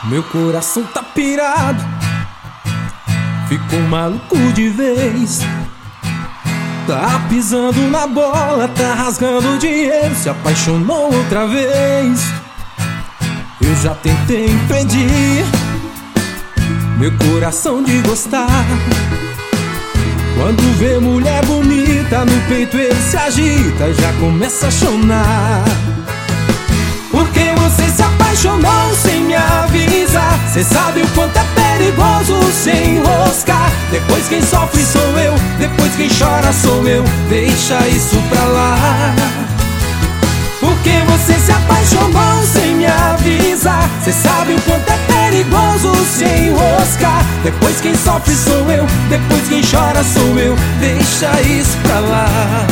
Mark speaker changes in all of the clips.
Speaker 1: Meu coração tá pirado, ficou maluco de vez. Tá pisando na bola, tá rasgando dinheiro, se apaixonou outra vez. Eu já tentei impedir meu coração de gostar. Quando vê mulher bonita no peito ele se agita e já começa a chorar. Porque você se apaixonou sem me avisar. Cê sabe o quanto é perigoso se enroscar. Depois quem sofre sou eu, depois quem chora sou eu. Deixa isso pra lá. Porque você se apaixonou sem me avisar. Cê sabe o quanto é perigoso se enroscar. Depois quem sofre sou eu, depois quem chora sou eu. Deixa isso pra lá.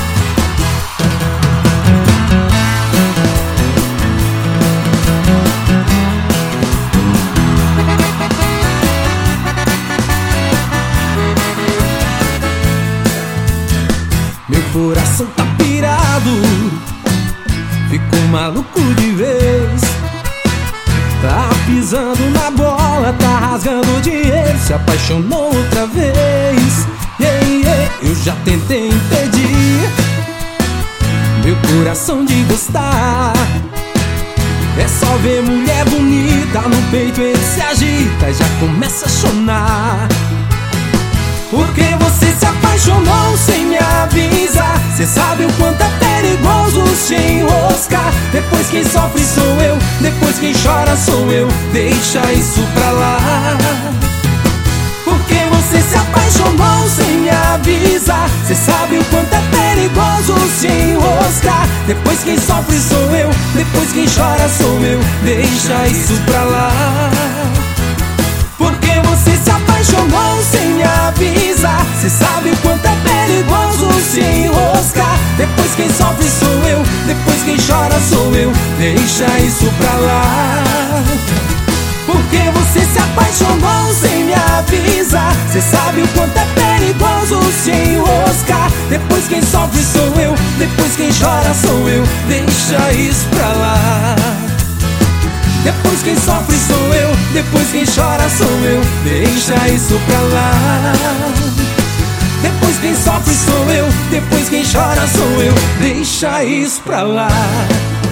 Speaker 1: Meu coração tá pirado, ficou maluco de vez. Tá pisando na bola, tá rasgando dinheiro, se apaixonou outra vez. Eu já tentei impedir meu coração de gostar. É só ver mulher bonita no peito ele se agita e já começa a chorar. Porque você se apaixonou sem me avisar. Cê sabe o quanto é perigoso se enroscar. Depois quem sofre sou eu, depois quem chora sou eu. Deixa isso pra lá. Porque você se apaixonou sem me avisar. Cê sabe o quanto é perigoso se enroscar. Depois quem sofre sou eu, depois quem chora sou eu. Deixa isso pra lá. Porque você se apaixonou sem me avisar. Cê sabe o quanto é perigoso se enroscar. Depois quem sofre sou eu, depois quem chora sou eu. Deixa isso pra lá. Porque você se apaixonou sem me avisar. Cê sabe o quanto é perigoso se enroscar. Depois quem sofre sou eu, depois quem chora sou eu. Deixa isso pra lá. Depois quem sofre sou eu, depois quem chora sou eu. Deixa isso pra lá. Depois quem sofre sou eu, depois quem chora sou eu. Deixa isso pra lá.